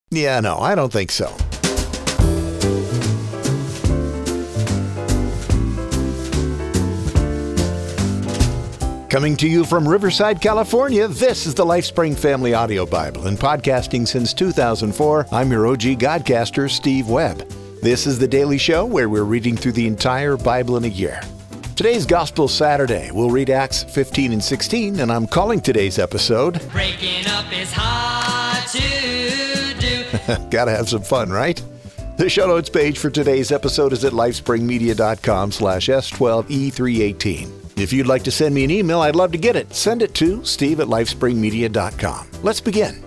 Yeah, no, I don't think so. Coming to you from Riverside, California, this is the LifeSpring Family Audio Bible. And podcasting since 2004, I'm your OG Godcaster, Steve Webb. This is the daily show where we're reading through the entire Bible in a year. Today's Gospel Saturday. We'll read Acts 15 and 16, and I'm calling today's episode, Breaking up is hard to do. Gotta have some fun, right? The show notes page for today's episode is at lifespringmedia.com/S12E318. If you'd like to send me an email, I'd love to get it. Send it to steve@lifespringmedia.com. Let's begin.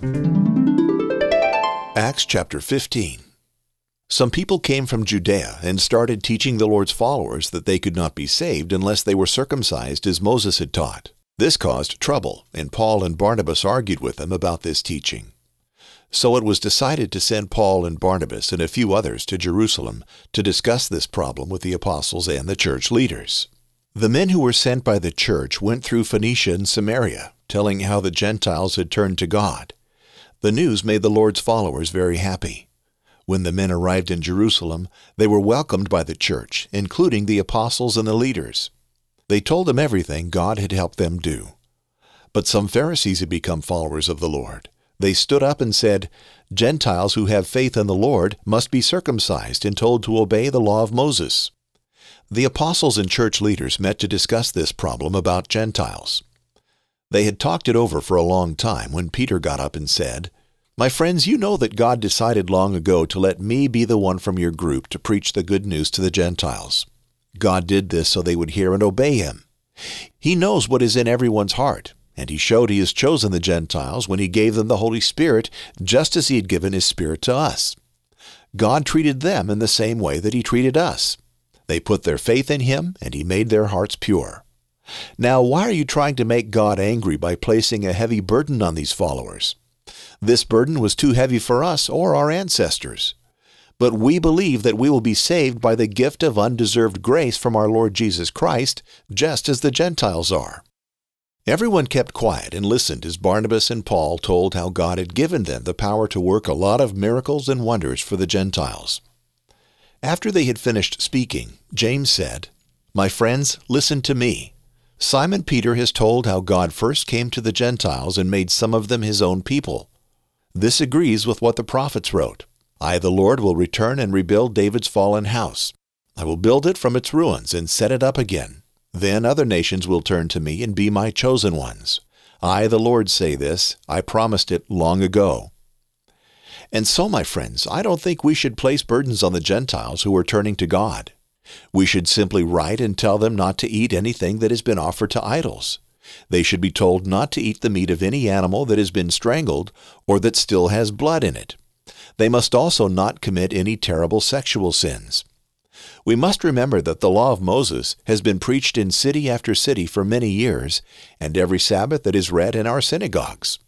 Acts chapter 15. Some people came from Judea and started teaching the Lord's followers that they could not be saved unless they were circumcised as Moses had taught. This caused trouble, and Paul and Barnabas argued with them about this teaching. So it was decided to send Paul and Barnabas and a few others to Jerusalem to discuss this problem with the apostles and the church leaders. The men who were sent by the church went through Phoenicia and Samaria, telling how the Gentiles had turned to God. The news made the Lord's followers very happy. When the men arrived in Jerusalem, they were welcomed by the church, including the apostles and the leaders. They told them everything God had helped them do. But some Pharisees had become followers of the Lord. They stood up and said, "Gentiles who have faith in the Lord must be circumcised and told to obey the law of Moses." The apostles and church leaders met to discuss this problem about Gentiles. They had talked it over for a long time when Peter got up and said, "My friends, you know that God decided long ago to let me be the one from your group to preach the good news to the Gentiles. God did this so they would hear and obey Him. He knows what is in everyone's heart, and He showed He has chosen the Gentiles when He gave them the Holy Spirit, just as He had given His Spirit to us. God treated them in the same way that He treated us. They put their faith in Him, and He made their hearts pure. Now, why are you trying to make God angry by placing a heavy burden on these followers? This burden was too heavy for us or our ancestors. But we believe that we will be saved by the gift of undeserved grace from our Lord Jesus Christ, just as the Gentiles are." Everyone kept quiet and listened as Barnabas and Paul told how God had given them the power to work a lot of miracles and wonders for the Gentiles. After they had finished speaking, James said, "My friends, listen to me. Simon Peter has told how God first came to the Gentiles and made some of them His own people. This agrees with what the prophets wrote. I, the Lord, will return and rebuild David's fallen house. I will build it from its ruins and set it up again. Then other nations will turn to me and be my chosen ones. I, the Lord, say this. I promised it long ago." And so, my friends, I don't think we should place burdens on the Gentiles who are turning to God. We should simply write and tell them not to eat anything that has been offered to idols. They should be told not to eat the meat of any animal that has been strangled or that still has blood in it. They must also not commit any terrible sexual sins. We must remember that the law of Moses has been preached in city after city for many years, and every Sabbath it is read in our synagogues.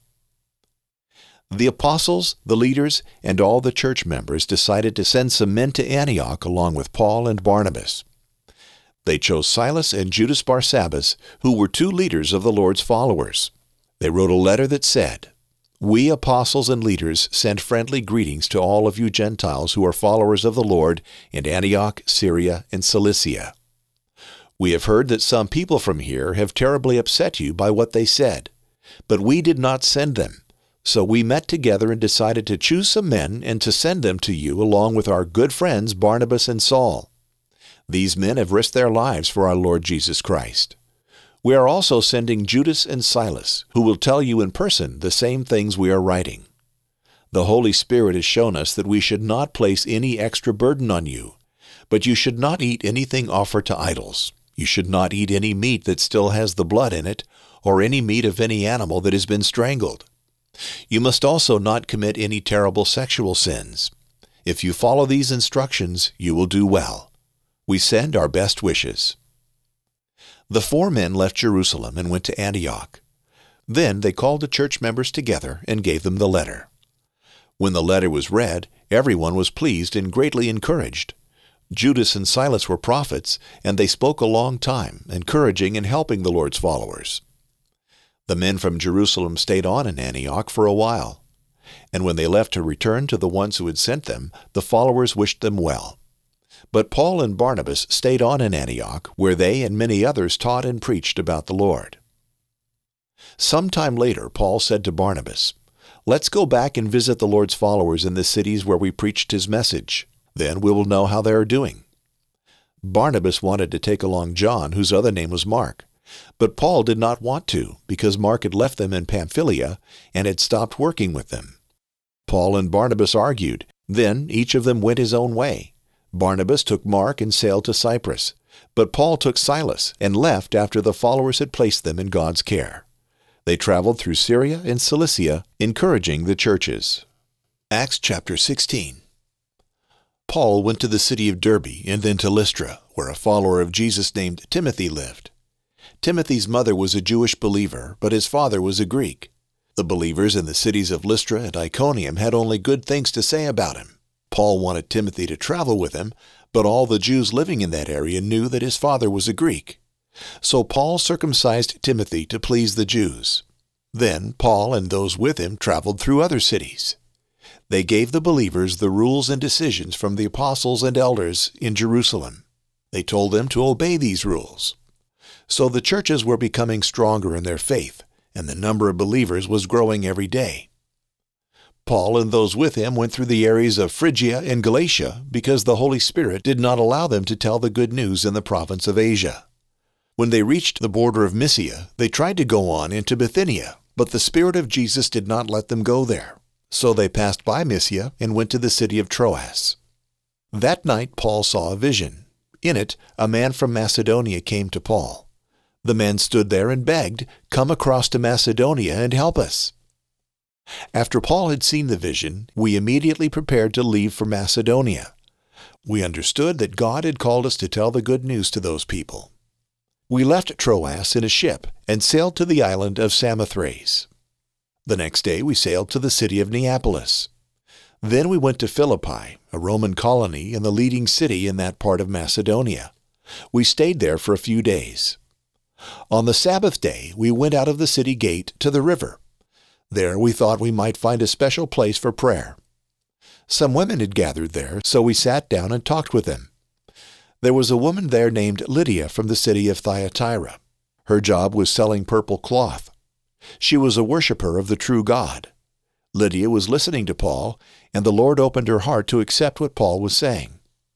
The apostles, the leaders, and all the church members decided to send some men to Antioch along with Paul and Barnabas. They chose Silas and Judas Barsabbas, who were two leaders of the Lord's followers. They wrote a letter that said, "We apostles and leaders send friendly greetings to all of you Gentiles who are followers of the Lord in Antioch, Syria, and Cilicia. We have heard that some people from here have terribly upset you by what they said, but we did not send them. So we met together and decided to choose some men and to send them to you along with our good friends Barnabas and Saul. These men have risked their lives for our Lord Jesus Christ. We are also sending Judas and Silas, who will tell you in person the same things we are writing. The Holy Spirit has shown us that we should not place any extra burden on you, but you should not eat anything offered to idols. You should not eat any meat that still has the blood in it, or any meat of any animal that has been strangled. You must also not commit any terrible sexual sins. If you follow these instructions, you will do well. We send our best wishes." The 4 men left Jerusalem and went to Antioch. Then they called the church members together and gave them the letter. When the letter was read, everyone was pleased and greatly encouraged. Judas and Silas were prophets, and they spoke a long time, encouraging and helping the Lord's followers. The men from Jerusalem stayed on in Antioch for a while. And when they left to return to the ones who had sent them, the followers wished them well. But Paul and Barnabas stayed on in Antioch, where they and many others taught and preached about the Lord. Some time later, Paul said to Barnabas, "Let's go back and visit the Lord's followers in the cities where we preached his message. Then we will know how they are doing." Barnabas wanted to take along John, whose other name was Mark. But Paul did not want to, because Mark had left them in Pamphylia and had stopped working with them. Paul and Barnabas argued. Then each of them went his own way. Barnabas took Mark and sailed to Cyprus, but Paul took Silas and left after the followers had placed them in God's care. They traveled through Syria and Cilicia, encouraging the churches. Acts chapter 16. Paul went to the city of Derbe and then to Lystra, where a follower of Jesus named Timothy lived. Timothy's mother was a Jewish believer, but his father was a Greek. The believers in the cities of Lystra and Iconium had only good things to say about him. Paul wanted Timothy to travel with him, but all the Jews living in that area knew that his father was a Greek. So Paul circumcised Timothy to please the Jews. Then Paul and those with him traveled through other cities. They gave the believers the rules and decisions from the apostles and elders in Jerusalem. They told them to obey these rules. So the churches were becoming stronger in their faith, and the number of believers was growing every day. Paul and those with him went through the areas of Phrygia and Galatia because the Holy Spirit did not allow them to tell the good news in the province of Asia. When they reached the border of Mysia, they tried to go on into Bithynia, but the Spirit of Jesus did not let them go there. So they passed by Mysia and went to the city of Troas. That night Paul saw a vision. In it, a man from Macedonia came to Paul. The man stood there and begged, "Come across to Macedonia and help us." After Paul had seen the vision, we immediately prepared to leave for Macedonia. We understood that God had called us to tell the good news to those people. We left Troas in a ship and sailed to the island of Samothrace. The next day we sailed to the city of Neapolis. Then we went to Philippi, a Roman colony and the leading city in that part of Macedonia. We stayed there for a few days. On the Sabbath day, we went out of the city gate to the river. There we thought we might find a special place for prayer. Some women had gathered there, so we sat down and talked with them. There was a woman there named Lydia from the city of Thyatira. Her job was selling purple cloth. She was a worshiper of the true God. Lydia was listening to Paul, and the Lord opened her heart to accept what Paul was saying.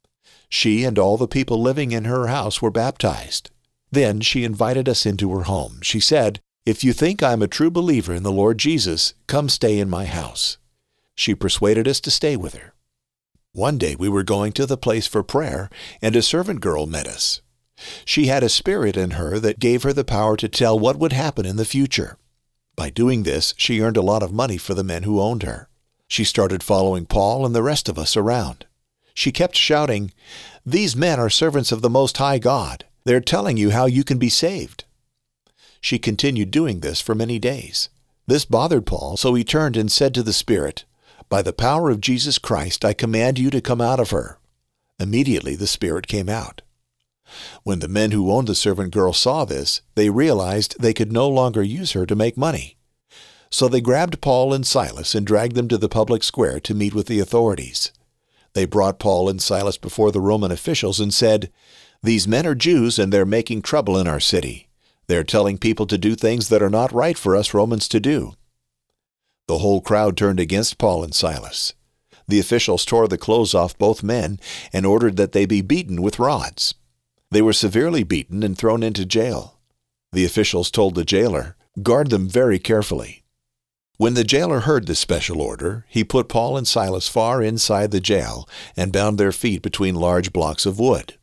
She and all the people living in her house were baptized. Then she invited us into her home. She said, "If you think I am a true believer in the Lord Jesus, come stay in my house." She persuaded us to stay with her. One day we were going to the place for prayer, and a servant girl met us. She had a spirit in her that gave her the power to tell what would happen in the future. By doing this, she earned a lot of money for the men who owned her. She started following Paul and the rest of us around. She kept shouting, "These men are servants of the Most High God. They're telling you how you can be saved." She continued doing this for many days. This bothered Paul, so he turned and said to the spirit, "By the power of Jesus Christ, I command you to come out of her." Immediately the spirit came out. When the men who owned the servant girl saw this, they realized they could no longer use her to make money. So they grabbed Paul and Silas and dragged them to the public square to meet with the authorities. They brought Paul and Silas before the Roman officials and said, "These men are Jews and they're making trouble in our city. They're telling people to do things that are not right for us Romans to do." The whole crowd turned against Paul and Silas. The officials tore the clothes off both men and ordered that they be beaten with rods. They were severely beaten and thrown into jail. The officials told the jailer, "Guard them very carefully." When the jailer heard this special order, he put Paul and Silas far inside the jail and bound their feet between large blocks of wood.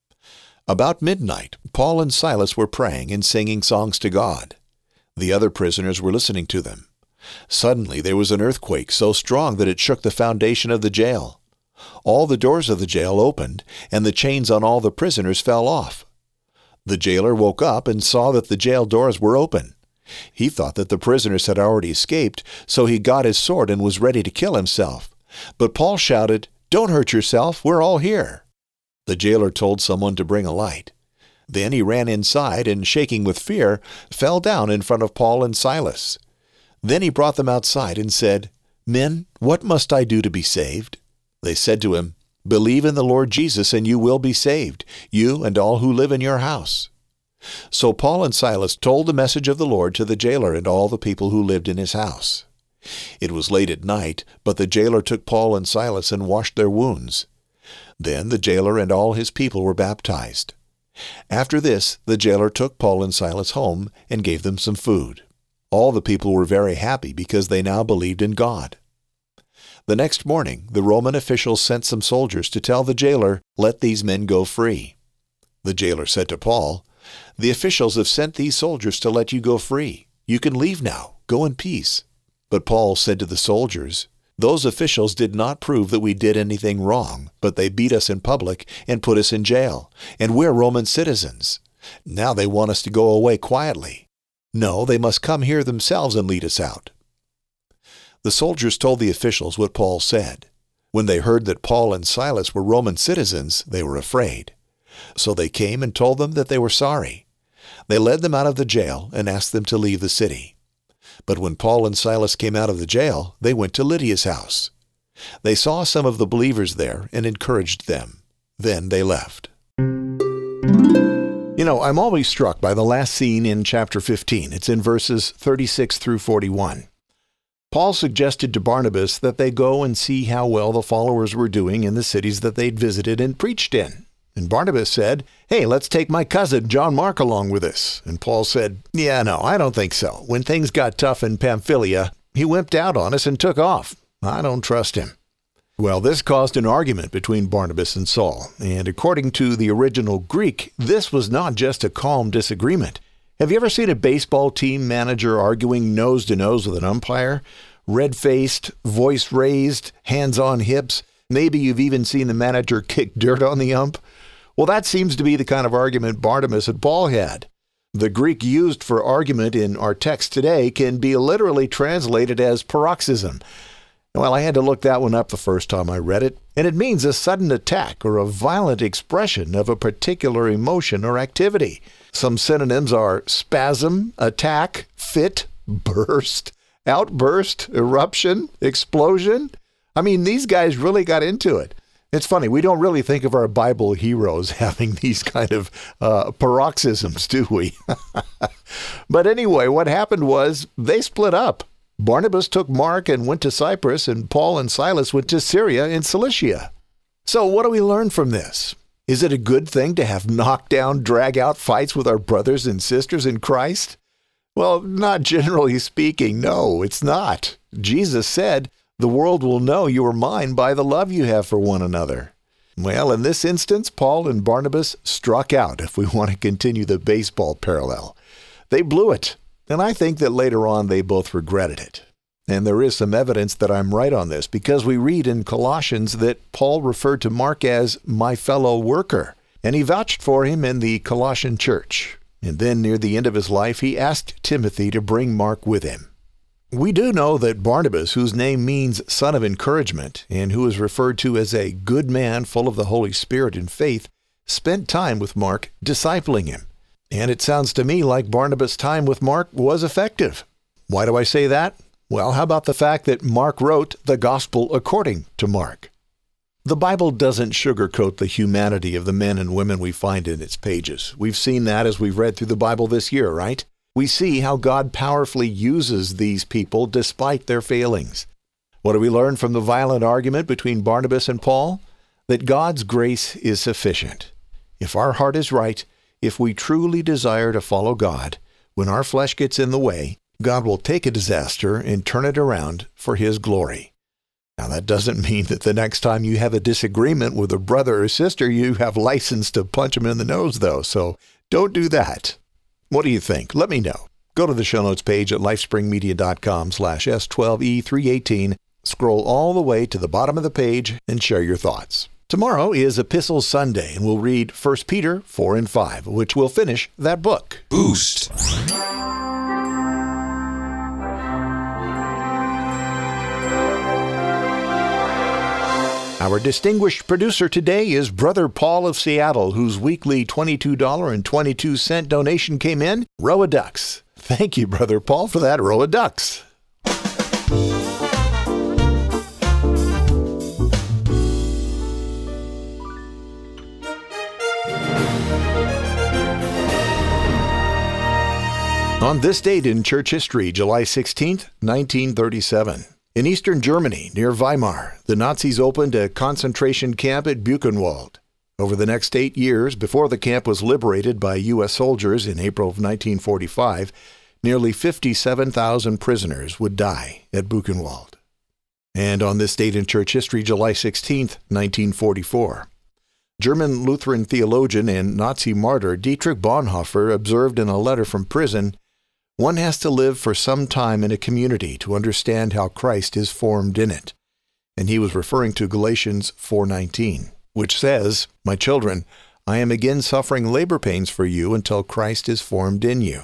About midnight, Paul and Silas were praying and singing songs to God. The other prisoners were listening to them. Suddenly there was an earthquake so strong that it shook the foundation of the jail. All the doors of the jail opened, and the chains on all the prisoners fell off. The jailer woke up and saw that the jail doors were open. He thought that the prisoners had already escaped, so he got his sword and was ready to kill himself. But Paul shouted, "Don't hurt yourself, we're all here." The jailer told someone to bring a light. Then he ran inside and, shaking with fear, fell down in front of Paul and Silas. Then he brought them outside and said, "Men, what must I do to be saved?" They said to him, "Believe in the Lord Jesus, and you will be saved, you and all who live in your house." So Paul and Silas told the message of the Lord to the jailer and all the people who lived in his house. It was late at night, but the jailer took Paul and Silas and washed their wounds. Then the jailer and all his people were baptized. After this, the jailer took Paul and Silas home and gave them some food. All the people were very happy because they now believed in God. The next morning, the Roman officials sent some soldiers to tell the jailer, "Let these men go free." The jailer said to Paul, "The officials have sent these soldiers to let you go free. You can leave now. Go in peace." But Paul said to the soldiers, "Those officials did not prove that we did anything wrong, but they beat us in public and put us in jail, and we're Roman citizens. Now they want us to go away quietly. No, they must come here themselves and lead us out." The soldiers told the officials what Paul said. When they heard that Paul and Silas were Roman citizens, they were afraid. So they came and told them that they were sorry. They led them out of the jail and asked them to leave the city. But when Paul and Silas came out of the jail, they went to Lydia's house. They saw some of the believers there and encouraged them. Then they left. I'm always struck by the last scene in chapter 15. It's in verses 36 through 41. Paul suggested to Barnabas that they go and see how well the followers were doing in the cities that they'd visited and preached in. And Barnabas said, "Hey, let's take my cousin John Mark along with us." And Paul said, "Yeah, no, I don't think so. When things got tough in Pamphylia, he wimped out on us and took off. I don't trust him." Well, this caused an argument between Barnabas and Saul. And according to the original Greek, this was not just a calm disagreement. Have you ever seen a baseball team manager arguing nose to nose with an umpire? Red-faced, voice raised, hands on hips. Maybe you've even seen the manager kick dirt on the ump. Well, that seems to be the kind of argument Barnabas and Paul had. The Greek used for argument in our text today can be literally translated as paroxysm. Well, I had to look that one up the first time I read it, and it means a sudden attack or a violent expression of a particular emotion or activity. Some synonyms are spasm, attack, fit, burst, outburst, eruption, explosion. I mean, these guys really got into it. It's funny, we don't really think of our Bible heroes having these kind of paroxysms, do we? But anyway, what happened was they split up. Barnabas took Mark and went to Cyprus, and Paul and Silas went to Syria and Cilicia. So what do we learn from this? Is it a good thing to have knockdown, drag-out fights with our brothers and sisters in Christ? Well, not generally speaking, no, it's not. Jesus said, "The world will know you are mine by the love you have for one another." Well, in this instance, Paul and Barnabas struck out, if we want to continue the baseball parallel. They blew it, and I think that later on they both regretted it. And there is some evidence that I'm right on this, because we read in Colossians that Paul referred to Mark as my fellow worker, and he vouched for him in the Colossian church. And then near the end of his life, he asked Timothy to bring Mark with him. We do know that Barnabas, whose name means son of encouragement, and who is referred to as a good man full of the Holy Spirit and faith, spent time with Mark discipling him. And it sounds to me like Barnabas' time with Mark was effective. Why do I say that? Well, how about the fact that Mark wrote the Gospel according to Mark? The Bible doesn't sugarcoat the humanity of the men and women we find in its pages. We've seen that as we've read through the Bible this year, right? We see how God powerfully uses these people despite their failings. What do we learn from the violent argument between Barnabas and Paul? That God's grace is sufficient. If our heart is right, if we truly desire to follow God, when our flesh gets in the way, God will take a disaster and turn it around for His glory. Now, that doesn't mean that the next time you have a disagreement with a brother or sister, you have license to punch them in the nose, though, so don't do that. What do you think? Let me know. Go to the show notes page at lifespringmedia.com/S12E318. Scroll all the way to the bottom of the page and share your thoughts. Tomorrow is Epistle Sunday, and we'll read 1 Peter 4 and 5, which will finish that book. Boost. Our distinguished producer today is Brother Paul of Seattle, whose weekly $22.22 donation came in. Row of ducks. Thank you, Brother Paul, for that row of ducks. On this date in church history, July 16th, 1937, in eastern Germany, near Weimar, the Nazis opened a concentration camp at Buchenwald. Over the next 8 years, before the camp was liberated by U.S. soldiers in April of 1945, nearly 57,000 prisoners would die at Buchenwald. And on this date in church history, July 16th, 1944, German Lutheran theologian and Nazi martyr Dietrich Bonhoeffer observed in a letter from prison, "One has to live for some time in a community to understand how Christ is formed in it." And he was referring to Galatians 4:19, which says, "My children, I am again suffering labor pains for you until Christ is formed in you."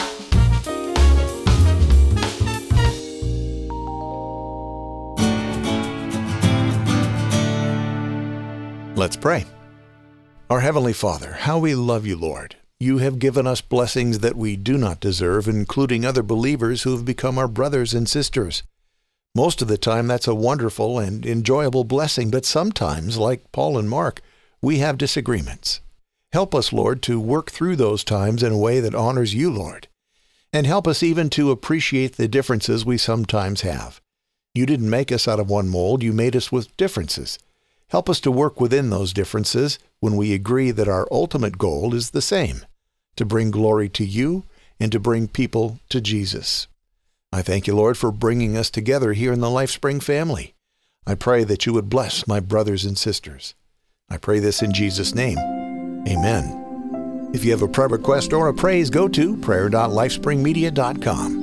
Let's pray. Our Heavenly Father, how we love you, Lord. You have given us blessings that we do not deserve, including other believers who have become our brothers and sisters. Most of the time, that's a wonderful and enjoyable blessing, but sometimes, like Paul and Mark, we have disagreements. Help us, Lord, to work through those times in a way that honors you, Lord. And help us even to appreciate the differences we sometimes have. You didn't make us out of one mold, you made us with differences. Help us to work within those differences when we agree that our ultimate goal is the same, to bring glory to you and to bring people to Jesus. I thank you, Lord, for bringing us together here in the LifeSpring family. I pray that you would bless my brothers and sisters. I pray this in Jesus' name. Amen. If you have a prayer request or a praise, go to prayer.lifespringmedia.com.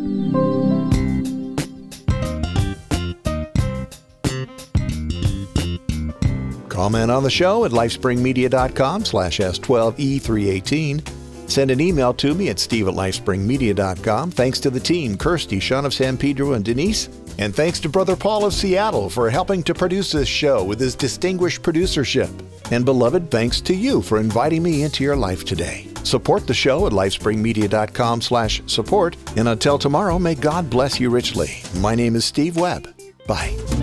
Comment on the show at lifespringmedia.com/S12E318. Send an email to me at steve@lifespringmedia.com. Thanks to the team, Kirsty, Sean of San Pedro, and Denise. And thanks to Brother Paul of Seattle for helping to produce this show with his distinguished producership. And beloved, thanks to you for inviting me into your life today. Support the show at lifespringmedia.com/support. And until tomorrow, may God bless you richly. My name is Steve Webb. Bye.